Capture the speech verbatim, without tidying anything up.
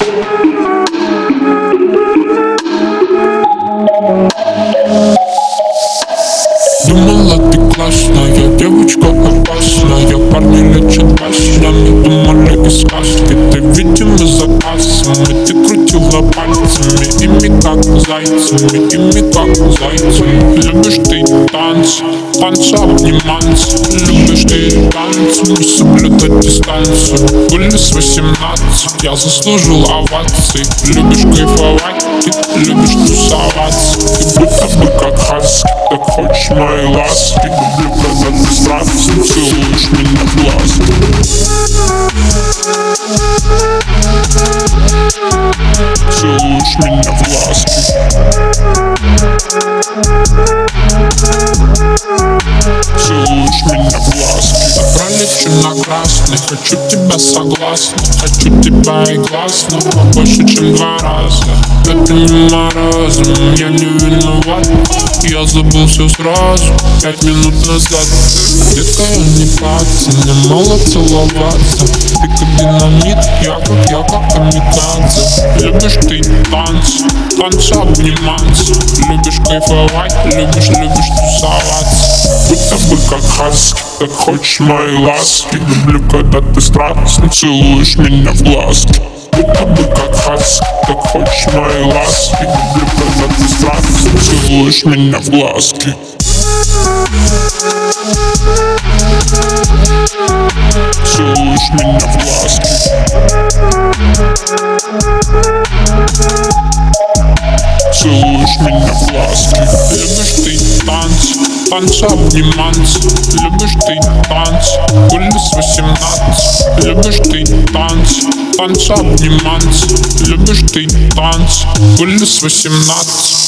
Думала, ты классная, девочка опасная. Парни лечат баснями, думали из сказки. Ты, видимо, запасами. Ты крутила пальцами, ими как зайцами, ими как зайцами. Любишь ты танцы, танцы обниматься. Любишь ты танцы, соблюдать дистанцию. Были с восемнадцать, я заслужил овации. Любишь кайфовать, ты любишь тусоваться. Ты будто бы как хаски, так хочешь моей ласки. Люблю, когда ты страстно целуешь меня в глазки. Целуешь меня в глазки. Целуешь меня в глазки. Я пролечу на красный, хочу тебя согласно. Хочу тебя и гласно, больше чем два раза. Этим морозом я не виноват. Я забыл все сразу, пять минут назад. Детка, я не паца, мне мало целоваться. Ты как динамит, я как, я как камикадзе. Любишь ты танцы, танцы обниматься. Любишь кайфовать, любишь, любишь тусоваться. Будто бы как хаски, так хочешь моей ласки. Люблю, когда ты страстно целуешь меня в глазки. Будто бы как хаски, так хочешь моей ласки. Люблю, когда ты страстно целуешь меня в глазки. Целуешь меня в глазки. Целуешь меня в глазки. Любишь ты танцы, танцы обниматься. Любишь ты танцы, были с восемнадцать. Любишь ты танцы, танцы обниматься. Любишь ты танцы, были с восемнадцать.